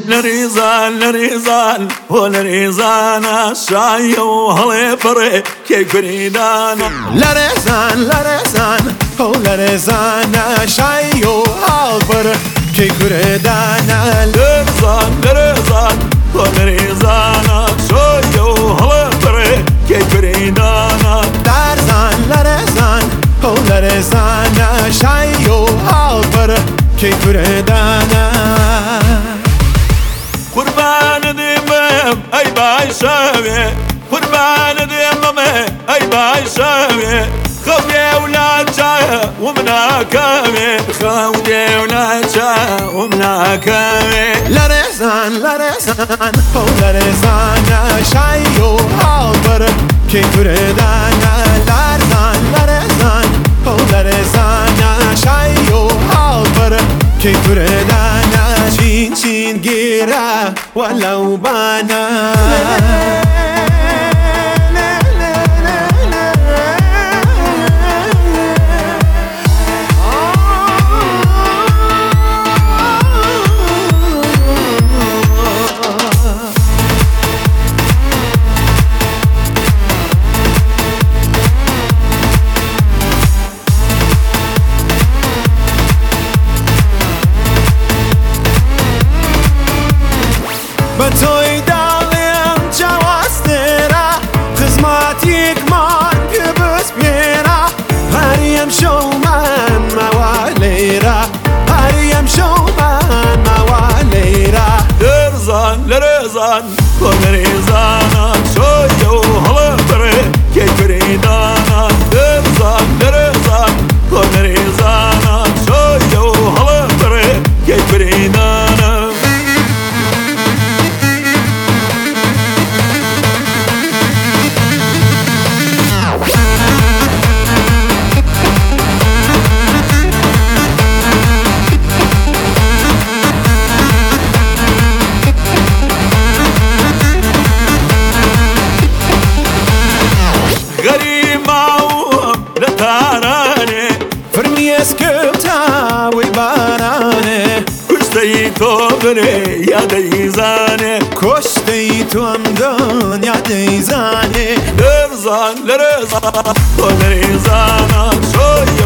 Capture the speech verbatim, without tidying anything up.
لريزان لريزان ولريزان شاي وهلي بري كي كريدان لريزان لريزان ولريزان شاي وهلي بري كي كريدان لريزان لريزان ولريزان شاي وهلي بري كي كريدان لريزان لريزان ولريزان شاي وهلي بري كي كريدان قربان ديمم اي باي شاوي قربان ديمم اي باي شاوي خوي ولا جا ومنا كامي خوي ولا جا ومنا كامي لريزان لريزان ولريزان شاي وهلي بري كي كريدان لريزان لريزان ولريزان شاي وهلي بري كي كريدان چین چین گیره ولو بانا بتوی دالیم جواسترا خدماتیک من پیبس بیرا هریم شو من موالیرا هریم شو من موالیرا لرزان لرزان ولرزان شوي وهلي بري كي كريدان لرزان لرزان ولرزان شوي وهلي بري كي كريدان اسكبتا ويباناني كشتي توبري يا ديزاني كشتي تومدان يا ديزاني لرزان لرزان ولرزان شوي